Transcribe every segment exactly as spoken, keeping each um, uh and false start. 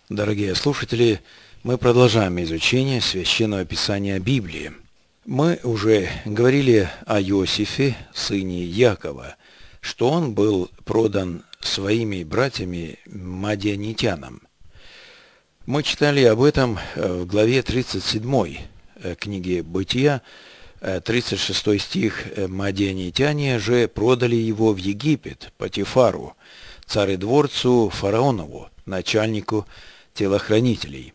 Дорогие слушатели, мы продолжаем изучение Священного Писания Библии. Мы уже говорили о Иосифе, сыне Якова, что он был продан своими братьями мадианитянам. Мы читали об этом в главе тридцать седьмой книги Бытия, тридцать шестой стих. «Мадианитяне же продали его в Египет, Потифару, царедворцу фараонову, начальнику телохранителей».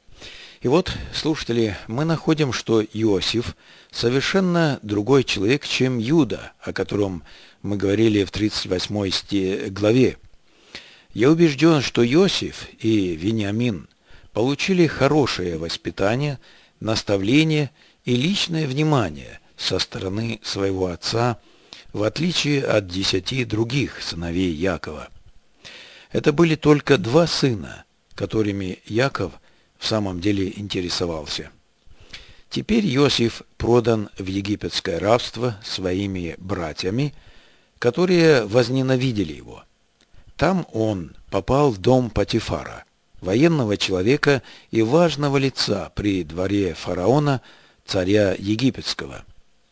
И вот, слушатели, мы находим, что Иосиф совершенно другой человек, чем Иуда, о котором мы говорили в тридцать восьмой главе. Я убежден, что Иосиф и Вениамин получили хорошее воспитание, наставление и личное внимание со стороны своего отца, в отличие от десяти других сыновей Якова. Это были только два сына, которыми Яков в самом деле интересовался. Теперь Иосиф продан в египетское рабство своими братьями, которые возненавидели его. Там он попал в дом Потифара, военного человека и важного лица при дворе фараона, царя египетского.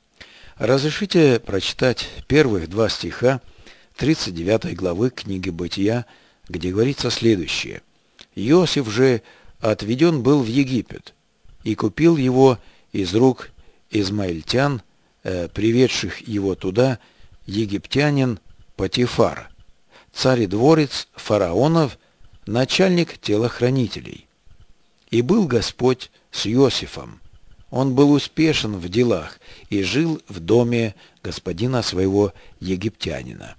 Разрешите прочитать первых два стиха тридцать девятой главы книги Бытия, где говорится следующее. «Иосиф же отведен был в Египет, и купил его из рук измаильтян, э, приведших его туда, египтянин Потифар, царедворец фараонов, начальник телохранителей. И был Господь с Иосифом. Он был успешен в делах и жил в доме господина своего египтянина».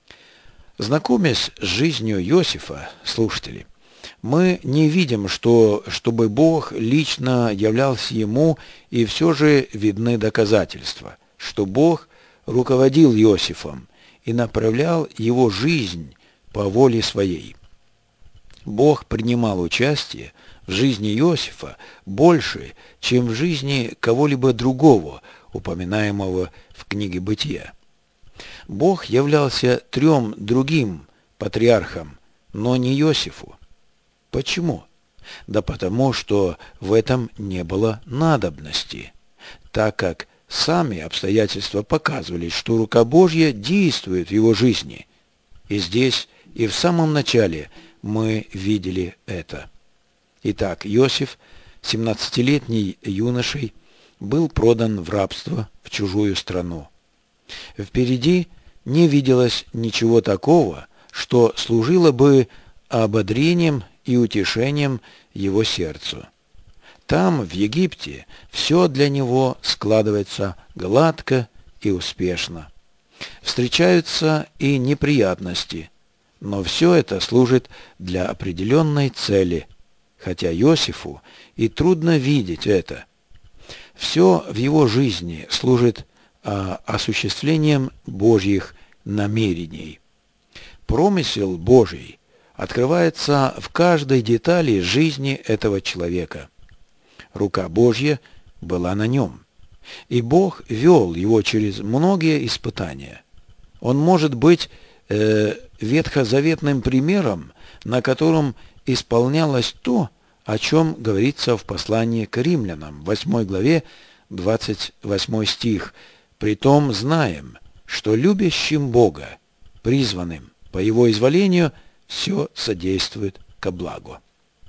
Знакомясь с жизнью Иосифа, слушатели, мы не видим, что, чтобы Бог лично являлся ему, и все же видны доказательства, что Бог руководил Иосифом и направлял его жизнь по воле своей. Бог принимал участие в жизни Иосифа больше, чем в жизни кого-либо другого, упоминаемого в книге Бытия. Бог являлся трем другим патриархам, но не Иосифу. Почему? Да потому, что в этом не было надобности, так как сами обстоятельства показывали, что рука Божья действует в его жизни. И здесь, и в самом начале мы видели это. Итак, Иосиф, семнадцатилетний юношей, был продан в рабство в чужую страну. Впереди не виделось ничего такого, что служило бы ободрением и утешением его сердцу. Там, в Египте, все для него складывается гладко и успешно. Встречаются и неприятности, но все это служит для определенной цели, хотя Иосифу и трудно видеть это. Все в его жизни служит а, осуществлением Божьих намерений. Промысел Божий открывается в каждой детали жизни этого человека. Рука Божья была на нем, и Бог вел его через многие испытания. Он может быть э, ветхозаветным примером, на котором исполнялось то, о чем говорится в послании к римлянам, восьмой главе, двадцать восьмой стих. «Притом знаем, что любящим Бога, призванным по Его изволению, все содействует ко благу».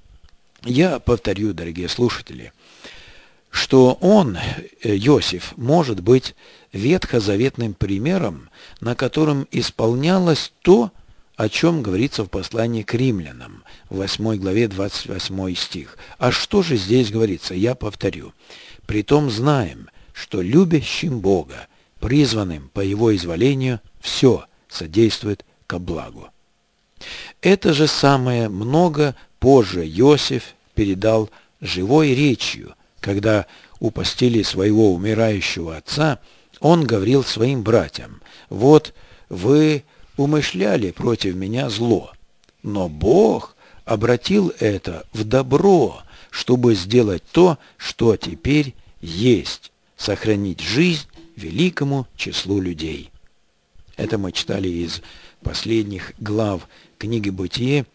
Я повторю, дорогие слушатели, что он, Иосиф, может быть ветхозаветным примером, на котором исполнялось то, о чем говорится в послании к римлянам, в восьмой главе, двадцать восьмой стих. А что же здесь говорится? Я повторю. «Притом знаем, что любящим Бога, призванным по Его изволению, все содействует ко благу». Это же самое много позже Иосиф передал живой речью, когда у постели своего умирающего отца он говорил своим братьям: «Вот вы умышляли против меня зло, но Бог обратил это в добро, чтобы сделать то, что теперь есть, сохранить жизнь великому числу людей». Это мы читали из последних глав книги Бытие,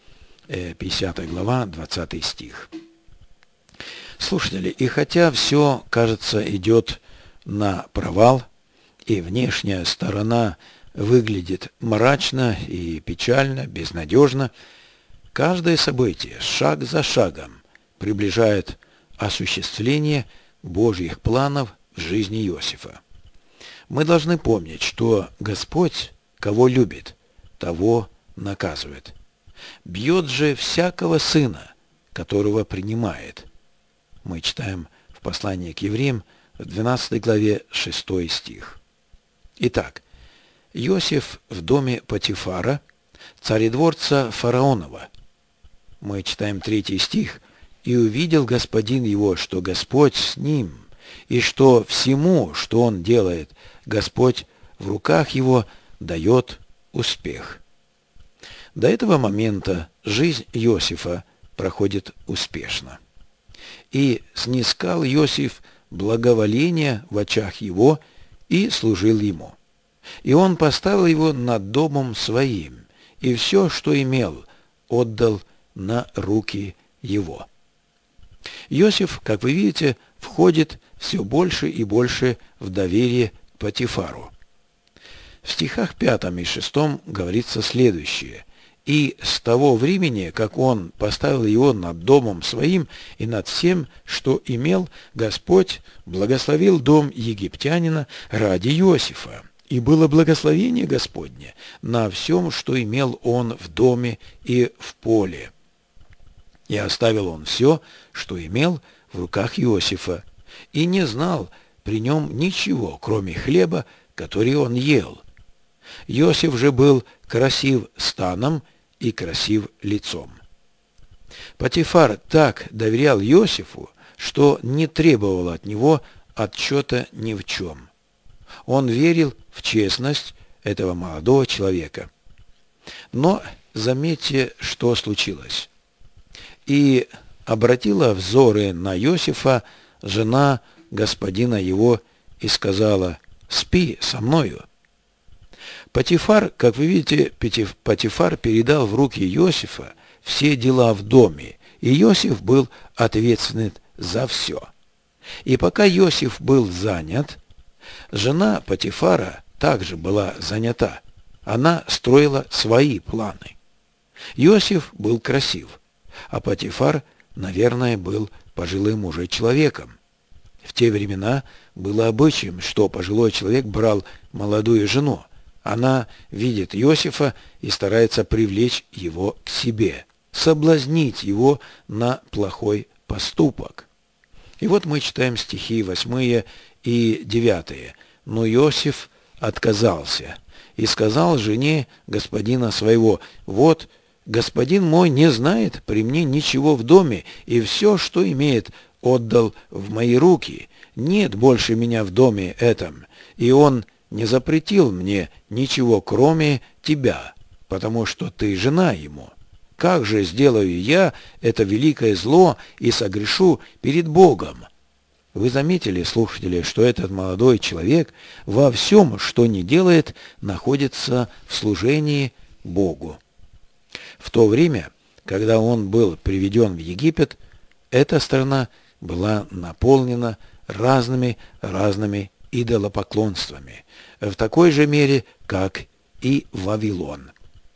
пятидесятая глава, двадцатый стих. Слушатели, и хотя все, кажется, идет на провал, и внешняя сторона выглядит мрачно и печально, безнадежно, каждое событие шаг за шагом приближает осуществление Божьих планов в жизни Иосифа. Мы должны помнить, что Господь, кого любит, того наказывает. Бьет же всякого сына, которого принимает. Мы читаем в послании к евреям в двенадцатой главе шестой стих. Итак, Иосиф в доме Потифара, царедворца фараонова. Мы читаем третий стих. «И увидел господин его, что Господь с ним, и что всему, что он делает, Господь в руках его дает успех». До этого момента жизнь Иосифа проходит успешно. «И снискал Иосиф благоволение в очах его и служил ему. И он поставил его над домом своим, и все, что имел, отдал на руки его». Иосиф, как вы видите, входит все больше и больше в доверие к Потифару. В стихах пятом и шестом говорится следующее. «И с того времени, как он поставил его над домом своим и над всем, что имел, Господь благословил дом египтянина ради Иосифа. И было благословение Господне на всем, что имел он в доме и в поле. И оставил он все, что имел, в руках Иосифа, и не знал при нем ничего, кроме хлеба, который он ел. Иосиф же был красив станом и красив лицом». Потифар так доверял Иосифу, что не требовал от него отчета ни в чем. Он верил в честность этого молодого человека. Но заметьте, что случилось. «И обратила взоры на Иосифа жена господина его и сказала: спи со мною». Потифар, как вы видите, Потифар передал в руки Иосифа все дела в доме, и Иосиф был ответственен за все. И пока Иосиф был занят, жена Потифара также была занята. Она строила свои планы. Иосиф был красив, а Потифар, наверное, был пожилым уже человеком. В те времена было обычаем, что пожилой человек брал молодую жену. Она видит Иосифа и старается привлечь его к себе, соблазнить его на плохой поступок. И вот мы читаем стихи восьмые и девятые. «Но Иосиф отказался и сказал жене господина своего: вот, господин мой не знает при мне ничего в доме, и все, что имеет, отдал в мои руки. Нет больше меня в доме этом, и он не запретил мне ничего, кроме тебя, потому что ты жена ему. Как же сделаю я это великое зло и согрешу перед Богом?» Вы заметили, слушатели, что этот молодой человек во всем, что ни делает, находится в служении Богу. В то время, когда он был приведен в Египет, эта страна была наполнена разными разными идолопоклонствами, в такой же мере, как и Вавилон.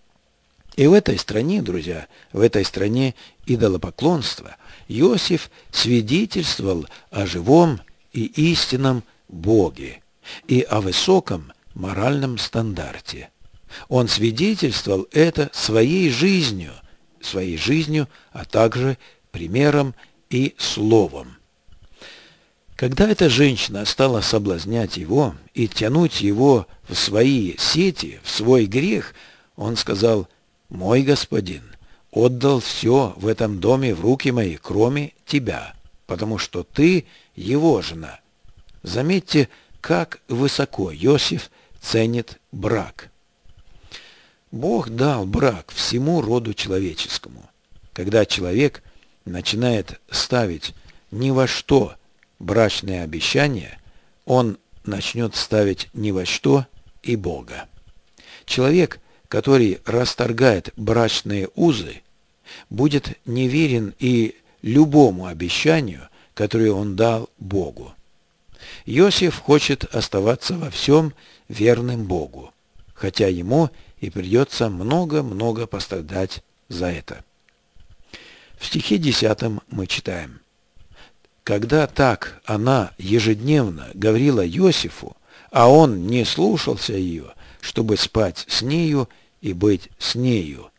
И в этой стране, друзья, в этой стране идолопоклонства Иосиф свидетельствовал о живом и истинном Боге и о высоком моральном стандарте. Он свидетельствовал это своей жизнью, своей жизнью, а также примером и словом. Когда эта женщина стала соблазнять его и тянуть его в свои сети, в свой грех, он сказал: «Мой господин отдал все в этом доме в руки мои, кроме тебя, потому что ты его жена». Заметьте, как высоко Иосиф ценит брак. Бог дал брак всему роду человеческому. Когда человек начинает ставить ни во что брачные обещания, он начнет ставить ни во что и Бога. Человек, который расторгает брачные узы, будет неверен и любому обещанию, которое он дал Богу. Иосиф хочет оставаться во всем верным Богу, хотя ему и придется много-много пострадать за это. В стихе десятом мы читаем: «Когда так она ежедневно говорила Иосифу, а он не слушался ее, чтобы спать с нею и быть с нею».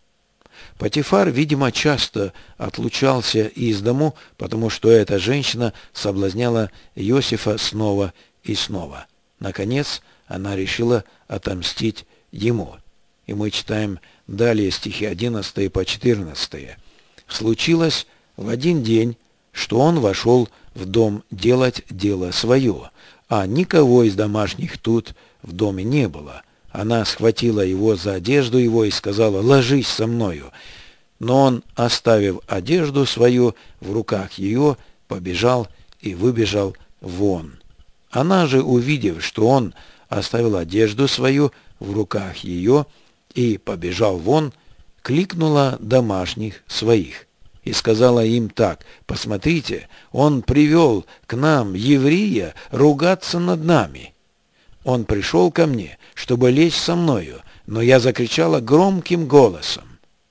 Потифар, видимо, часто отлучался из дому, потому что эта женщина соблазняла Иосифа снова и снова. Наконец, она решила отомстить ему. И мы читаем далее стихи одиннадцатый по четырнадцатый. «Случилось в один день, что он вошел в дом делать дело свое, а никого из домашних тут в доме не было. Она схватила его за одежду его и сказала: «Ложись со мною». Но он, оставив одежду свою в руках ее, побежал и выбежал вон. Она же, увидев, что он оставил одежду свою в руках ее и побежал вон, кликнула домашних своих и сказала им так: «Посмотрите, он привел к нам еврея ругаться над нами. Он пришел ко мне, чтобы лечь со мною, но я закричала громким голосом».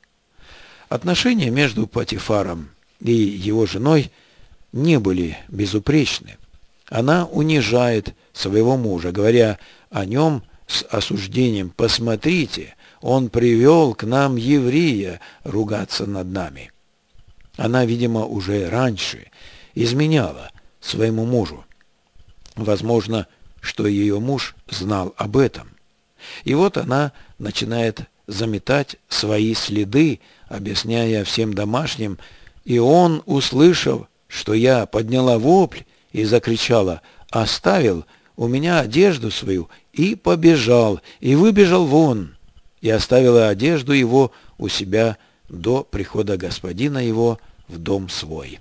Отношения между Потифаром и его женой не были безупречны. Она унижает своего мужа, говоря о нем с осуждением: «Посмотрите, он привел к нам еврея ругаться над нами». Она, видимо, уже раньше изменяла своему мужу. Возможно, что ее муж знал об этом. И вот она начинает заметать свои следы, объясняя всем домашним: «И он, услышав, что я подняла вопль и закричала, оставил у меня одежду свою и побежал, и выбежал вон, и оставила одежду его у себя до прихода господина его в дом свой».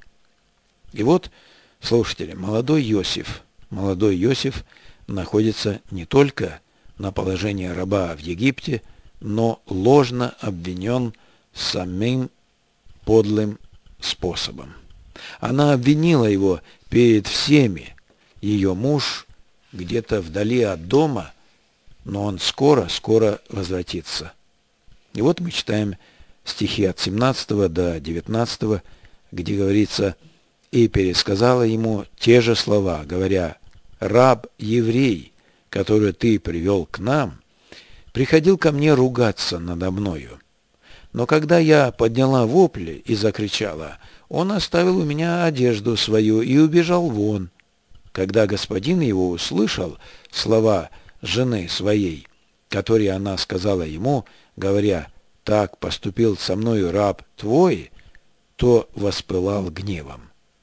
И вот, слушатели, молодой Иосиф, молодой Иосиф находится не только на положении раба в Египте, но ложно обвинен самым подлым способом. Она обвинила его перед всеми. Ее муж где-то вдали от дома, но он скоро-скоро возвратится. И вот мы читаем стихи от семнадцатого до девятнадцатого, где говорится: «И пересказала ему те же слова, говоря: раб еврей, который ты привел к нам, приходил ко мне ругаться надо мною. Но когда я подняла вопли и закричала, он оставил у меня одежду свою и убежал вон. Когда господин его услышал слова жены своей, которые она сказала ему, говоря: так поступил со мною раб твой, то воспылал гневом».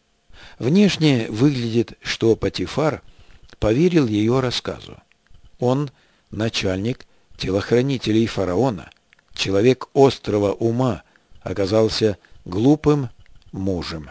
Внешне выглядит, что Потифар поверил ее рассказу. Он начальник телохранителей фараона, человек острого ума, оказался глупым мужем.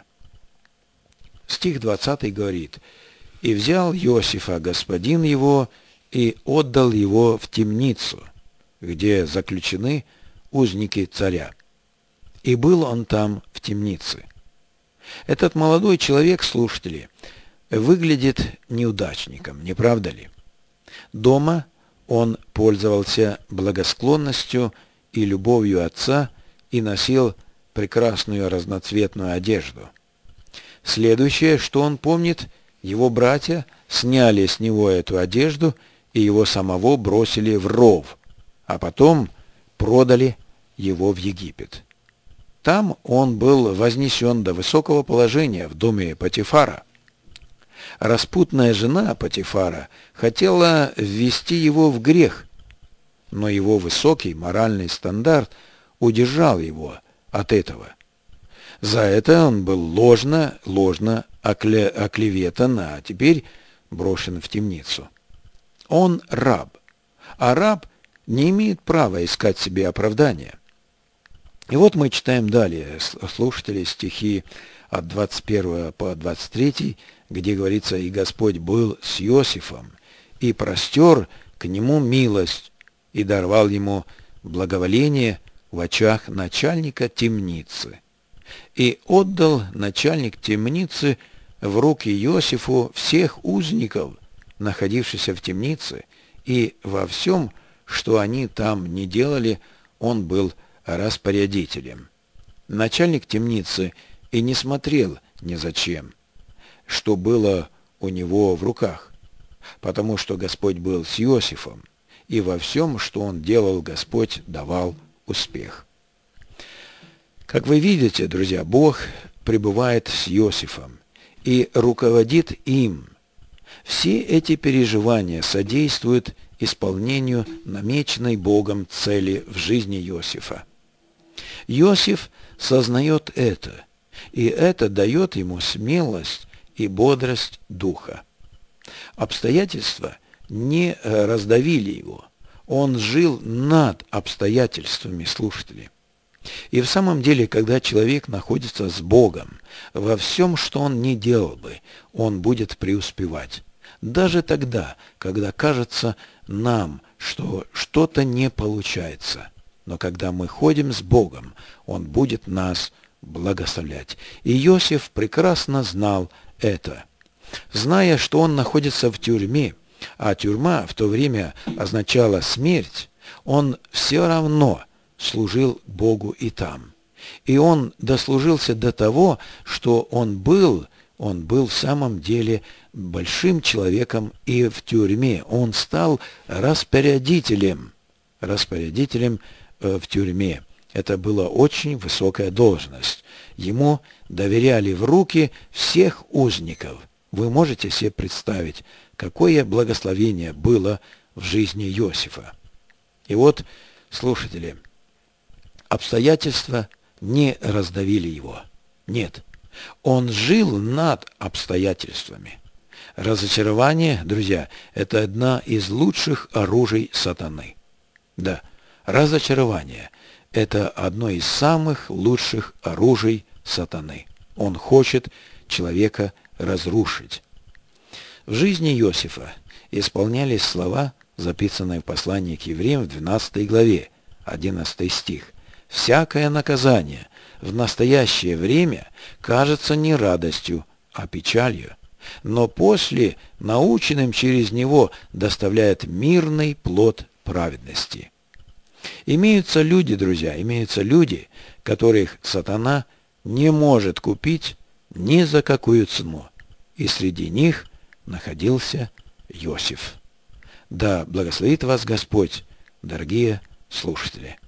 Стих двадцатый говорит: «И взял Иосифа господин его и отдал его в темницу, где заключены узники царя. И был он там в темнице». Этот молодой человек, слушатели, выглядит неудачником, не правда ли? Дома он пользовался благосклонностью и любовью отца и носил прекрасную разноцветную одежду. Следующее, что он помнит: его братья сняли с него эту одежду и его самого бросили в ров, а потом продали его в Египет. Там он был вознесен до высокого положения в доме Потифара. Распутная жена Потифара хотела ввести его в грех, но его высокий моральный стандарт удержал его от этого. За это он был ложно, ложно окле, оклеветан, а теперь брошен в темницу. Он раб, а раб не имеет права искать себе оправдания. И вот мы читаем далее, слушатели, стихи от двадцать первого по двадцать третий, где говорится: «И Господь был с Иосифом, и простер к нему милость, и даровал ему благоволение в очах начальника темницы. И отдал начальник темницы в руки Иосифу всех узников, находившихся в темнице, и во всем, что они там не делали, он был распорядителем. Начальник темницы и не смотрел ни зачем, что было у него в руках, потому что Господь был с Иосифом, и во всем, что он делал, Господь давал успех. Как вы видите, друзья, Бог пребывает с Иосифом и руководит им. Все эти переживания содействуют исполнению намеченной Богом цели в жизни Иосифа. Иосиф сознает это, и это дает ему смелость и бодрость духа. Обстоятельства не раздавили его. Он жил над обстоятельствами, слушатели. И в самом деле, когда человек находится с Богом, во всем, что он не делал бы, он будет преуспевать. Даже тогда, когда кажется нам, что что-то не получается. Но когда мы ходим с Богом, Он будет нас благословлять. И Иосиф прекрасно знал это. Зная, что он находится в тюрьме, а тюрьма в то время означала смерть, он все равно служил Богу и там. И он дослужился до того, что он был, он был в самом деле большим человеком и в тюрьме. Он стал распорядителем, распорядителем э, в тюрьме. Это была очень высокая должность. Ему доверяли в руки всех узников. Вы можете себе представить, какое благословение было в жизни Иосифа. И вот, слушатели, обстоятельства не раздавили его. Нет, он жил над обстоятельствами. Разочарование, друзья, это одна из лучших оружий сатаны. Да, разочарование – это одно из самых лучших оружий сатаны. Он хочет человека разрушить. В жизни Иосифа исполнялись слова, записанные в послании к евреям в двенадцатой главе, одиннадцатый стих. «Всякое наказание в настоящее время кажется не радостью, а печалью, но после, наученным через него, доставляет мирный плод праведности». Имеются люди, друзья, имеются люди, которых сатана не может купить ни за какую цену. И среди них находился Иосиф. Да благословит вас Господь, дорогие слушатели.